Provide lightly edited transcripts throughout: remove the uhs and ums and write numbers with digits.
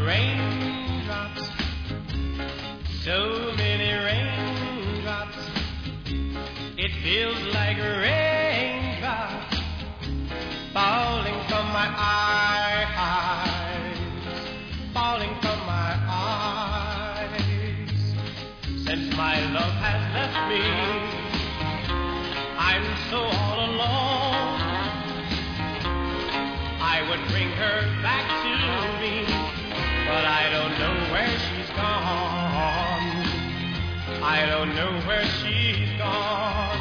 raindrops, so many raindrops. It feels like raindrops falling from my eyes, falling from my eyes. Since my love has left me, I'm so all alone. I would bring her back to me, but I don't know where she's gone. I don't know where she's gone.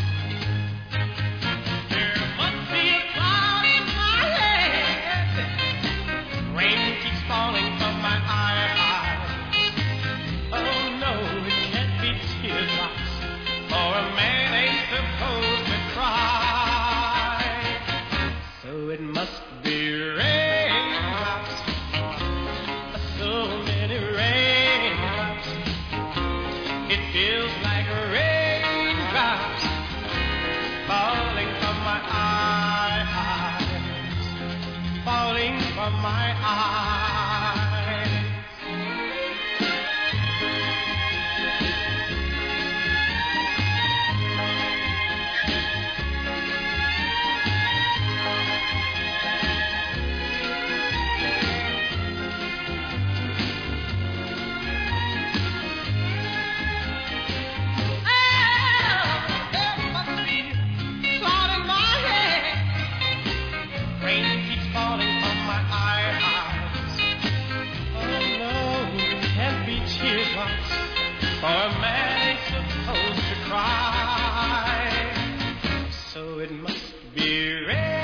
There must be a cloud in my head. Rain keeps falling from my eyes. Oh no, it can't be teardrops, for a man ain't supposed to cry. So it must be raindrops, so many raindrops. It feels like raindrops falling from my eyes, falling from my eyes. Rain keeps falling from my eyes. Oh no, it can't be teardrops, for a man ain't supposed to cry. So it must be rain.